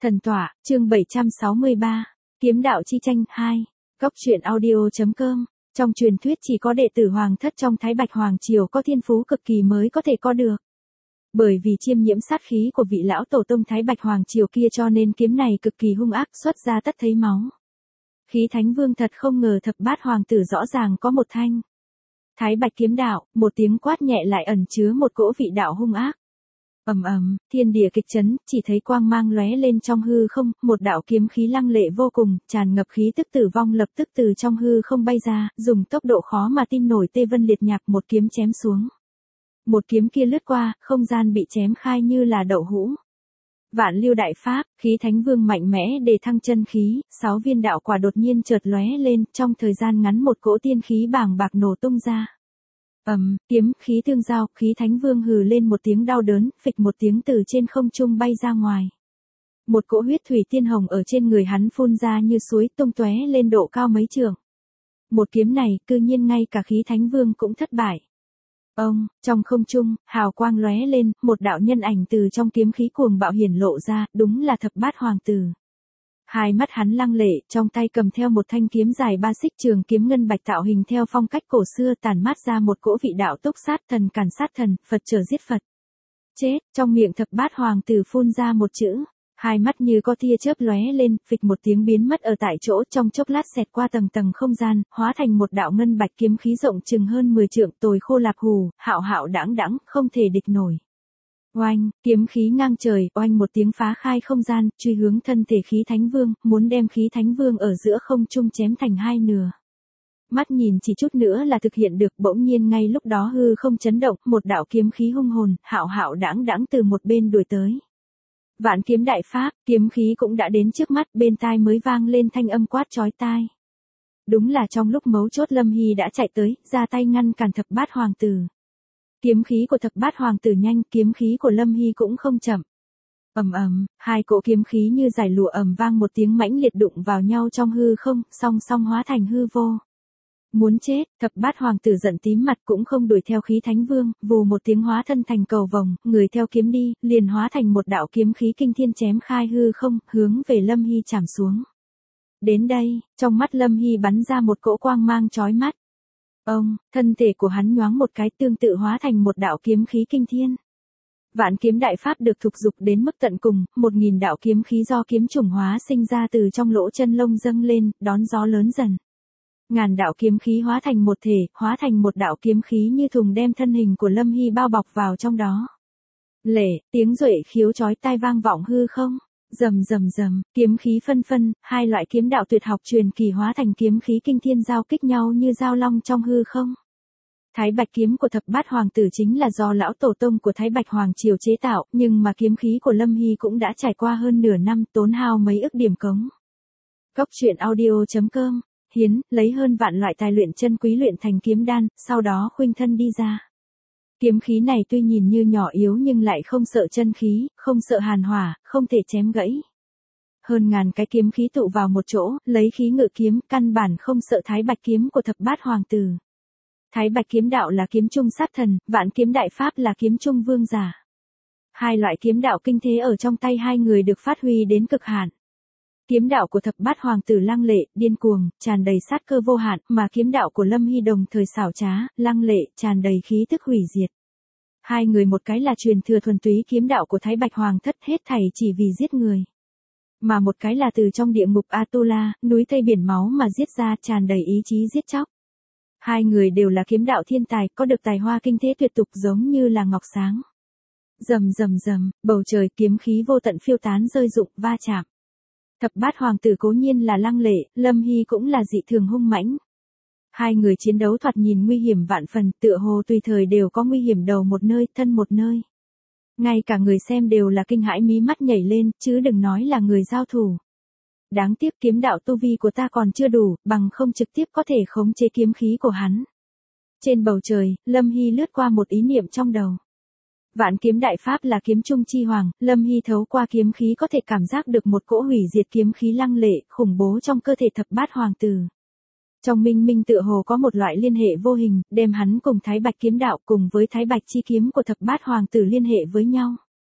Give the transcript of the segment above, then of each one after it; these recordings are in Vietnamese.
Thần tọa, chương 763, Kiếm đạo chi tranh 2, Góc truyện audio.com. Trong truyền thuyết chỉ có đệ tử hoàng thất trong Thái Bạch Hoàng Triều có thiên phú cực kỳ mới có thể có được. Bởi vì chiêm nhiễm sát khí của vị lão tổ tông Thái Bạch Hoàng Triều kia cho nên kiếm này cực kỳ hung ác, xuất ra tất thấy máu. Khí Thánh Vương thật không ngờ thập bát hoàng tử rõ ràng có một thanh Thái Bạch kiếm đạo, một tiếng quát nhẹ lại ẩn chứa một cỗ vị đạo hung ác. Ầm ầm, thiên địa kịch chấn, chỉ thấy quang mang lóe lên trong hư không, một đạo kiếm khí lăng lệ vô cùng, tràn ngập khí tức tử vong lập tức từ trong hư không bay ra, dùng tốc độ khó mà tin nổi tê vân liệt nhạc một kiếm chém xuống. Một kiếm kia lướt qua, không gian bị chém khai như là đậu hũ. Vạn Lưu đại pháp, Khí Thánh Vương mạnh mẽ đề thăng chân khí, 6 viên đạo quả đột nhiên chợt lóe lên, trong thời gian ngắn một cỗ tiên khí bàng bạc nổ tung ra. Kiếm khí tương giao, Khí Thánh Vương hừ lên một tiếng đau đớn, phịch một tiếng từ trên không trung bay ra ngoài. Một cỗ huyết thủy tiên hồng ở trên người hắn phun ra như suối tung tóe lên độ cao mấy trượng. Một kiếm này, cư nhiên ngay cả Khí Thánh Vương cũng thất bại. Trong không trung, hào quang lóe lên, một đạo nhân ảnh từ trong kiếm khí cuồng bạo hiển lộ ra, đúng là thập bát hoàng tử. Hai mắt hắn lăng lệ, trong tay cầm theo một thanh kiếm dài 3 xích trường kiếm ngân bạch tạo hình theo phong cách cổ xưa tản mát ra một cỗ vị đạo túc sát thần cản sát thần, Phật trở giết Phật. Chết, trong miệng thập bát hoàng tử phun ra một chữ, hai mắt như có tia chớp lóe lên, phịch một tiếng biến mất ở tại chỗ, trong chốc lát xẹt qua tầng tầng không gian, hóa thành một đạo ngân bạch kiếm khí rộng chừng hơn 10 trượng, tồi khô lạp hù, hạo hạo đãng đãng, không thể địch nổi. Oanh, kiếm khí ngang trời, oanh một tiếng phá khai không gian, truy hướng thân thể Khí Thánh Vương, muốn đem Khí Thánh Vương ở giữa không trung chém thành hai nửa. Mắt nhìn chỉ chút nữa là thực hiện được, bỗng nhiên ngay lúc đó hư không chấn động, một đạo kiếm khí hung hồn, hạo hạo đãng đãng từ một bên đuổi tới. Vạn kiếm đại pháp, kiếm khí cũng đã đến trước mắt, bên tai mới vang lên thanh âm quát chói tai. Đúng là trong lúc mấu chốt Lâm Hy đã chạy tới, ra tay ngăn cản thập bát hoàng tử. Kiếm khí của thập bát hoàng tử nhanh, kiếm khí của Lâm Hy cũng không chậm. Hai cỗ kiếm khí như giải lụa vang một tiếng mãnh liệt đụng vào nhau trong hư không, song song hóa thành hư vô. Muốn chết, thập bát hoàng tử giận tím mặt cũng không đuổi theo Khí Thánh Vương, vù một tiếng hóa thân thành cầu vồng, người theo kiếm đi, liền hóa thành một đạo kiếm khí kinh thiên chém khai hư không, hướng về Lâm Hy chạm xuống. Đến đây, trong mắt Lâm Hy bắn ra một cỗ quang mang chói mắt. Thân thể của hắn nhoáng một cái tương tự hóa thành một đạo kiếm khí kinh thiên. Vạn kiếm đại pháp được thúc dục đến mức tận cùng, 1000 đạo kiếm khí do kiếm chủng hóa sinh ra từ trong lỗ chân lông dâng lên, đón gió lớn dần. Ngàn đạo kiếm khí hóa thành một thể, hóa thành một đạo kiếm khí như thùng đem thân hình của Lâm Hy bao bọc vào trong đó. Tiếng duệ khiếu chói tai vang vọng hư không. Rầm rầm rầm, kiếm khí phân phân, hai loại kiếm đạo tuyệt học truyền kỳ hóa thành kiếm khí kinh thiên giao kích nhau như giao long trong hư không. Thái Bạch kiếm của thập bát hoàng tử chính là do lão tổ tông của Thái Bạch Hoàng Triều chế tạo, nhưng mà kiếm khí của Lâm Hy cũng đã trải qua hơn nửa năm, tốn hao mấy ức điểm cống. Góc truyện audio.com, hiến, lấy hơn vạn loại tài luyện chân quý luyện thành kiếm đan, sau đó khuynh thân đi ra. Kiếm khí này tuy nhìn như nhỏ yếu nhưng lại không sợ chân khí, không sợ hàn hỏa, không thể chém gãy. Hơn ngàn cái kiếm khí tụ vào một chỗ, lấy khí ngự kiếm, căn bản không sợ Thái Bạch kiếm của thập bát hoàng tử. Thái Bạch kiếm đạo là kiếm trung sát thần, vạn kiếm đại pháp là kiếm trung vương giả. Hai loại kiếm đạo kinh thế ở trong tay hai người được phát huy đến cực hạn. Kiếm đạo của thập bát hoàng tử lăng lệ, điên cuồng, tràn đầy sát cơ vô hạn, mà kiếm đạo của Lâm Hy đồng thời xảo trá, lăng lệ, tràn đầy khí tức hủy diệt. Hai người một cái là truyền thừa thuần túy kiếm đạo của Thái Bạch Hoàng thất hết thảy chỉ vì giết người. Mà một cái là từ trong địa ngục Atula, núi thây biển máu mà giết ra, tràn đầy ý chí giết chóc. Hai người đều là kiếm đạo thiên tài, có được tài hoa kinh thế tuyệt tục giống như là ngọc sáng. Rầm rầm rầm, bầu trời kiếm khí vô tận phiêu tán rơi rụng, va chạm. Thập bát hoàng tử cố nhiên là lăng lệ, Lâm Hy cũng là dị thường hung mãnh. Hai người chiến đấu thoạt nhìn nguy hiểm vạn phần, tựa hồ tùy thời đều có nguy hiểm đầu một nơi, thân một nơi. Ngay cả người xem đều là kinh hãi mí mắt nhảy lên, chứ đừng nói là người giao thủ. Đáng tiếc kiếm đạo tu vi của ta còn chưa đủ, bằng không trực tiếp có thể khống chế kiếm khí của hắn. Trên bầu trời, Lâm Hy lướt qua một ý niệm trong đầu. Vạn kiếm đại pháp là kiếm trung chi hoàng, Lâm Hy thấu qua kiếm khí có thể cảm giác được một cỗ hủy diệt kiếm khí lăng lệ, khủng bố trong cơ thể thập bát hoàng tử. Trong minh minh tựa hồ có một loại liên hệ vô hình, đem hắn cùng Thái Bạch kiếm đạo cùng với Thái Bạch chi kiếm của thập bát hoàng tử liên hệ với nhau.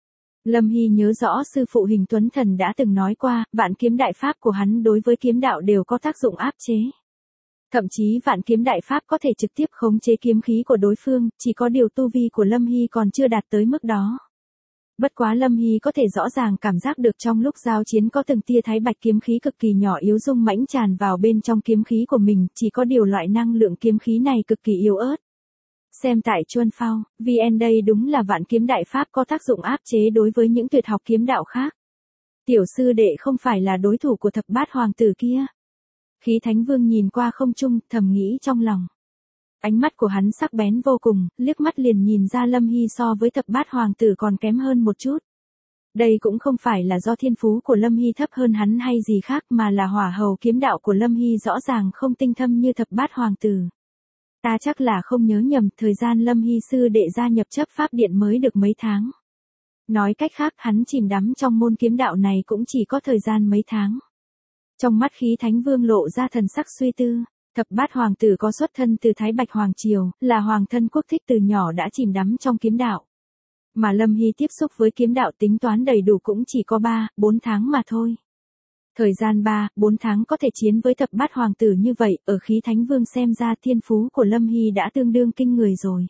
Lâm Hy nhớ rõ sư phụ Hình Tuấn Thần đã từng nói qua, vạn kiếm đại pháp của hắn đối với kiếm đạo đều có tác dụng áp chế. Thậm chí vạn kiếm đại pháp có thể trực tiếp khống chế kiếm khí của đối phương, chỉ có điều tu vi của Lâm Hy còn chưa đạt tới mức đó. Bất quá Lâm Hy có thể rõ ràng cảm giác được trong lúc giao chiến có từng tia thái bạch kiếm khí cực kỳ nhỏ yếu dung mãnh tràn vào bên trong kiếm khí của mình, chỉ có điều loại năng lượng kiếm khí này cực kỳ yếu ớt. Xem tại Chuân Phao, VN đây đúng là vạn kiếm đại pháp có tác dụng áp chế đối với những tuyệt học kiếm đạo khác. Tiểu sư đệ không phải là đối thủ của thập bát hoàng tử kia. Khí Thánh Vương nhìn qua không trung, thầm nghĩ trong lòng. Ánh mắt của hắn sắc bén vô cùng, liếc mắt liền nhìn ra Lâm Hy so với thập bát hoàng tử còn kém hơn một chút. Đây cũng không phải là do thiên phú của Lâm Hy thấp hơn hắn hay gì khác mà là hỏa hầu kiếm đạo của Lâm Hy rõ ràng không tinh thâm như thập bát hoàng tử. Ta chắc là không nhớ nhầm, thời gian Lâm Hy sư đệ gia nhập chấp pháp điện mới được mấy tháng. Nói cách khác hắn chìm đắm trong môn kiếm đạo này cũng chỉ có thời gian mấy tháng. Trong mắt Khí Thánh Vương lộ ra thần sắc suy tư, thập bát hoàng tử có xuất thân từ Thái Bạch Hoàng Triều, là hoàng thân quốc thích từ nhỏ đã chìm đắm trong kiếm đạo. Mà Lâm Hy tiếp xúc với kiếm đạo tính toán đầy đủ cũng chỉ có 3-4 tháng mà thôi. Thời gian 3-4 tháng có thể chiến với thập bát hoàng tử như vậy, ở Khí Thánh Vương xem ra thiên phú của Lâm Hy đã tương đương kinh người rồi.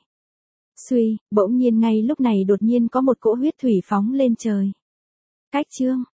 Bỗng nhiên ngay lúc này đột nhiên có một cỗ huyết thủy phóng lên trời. Cách chương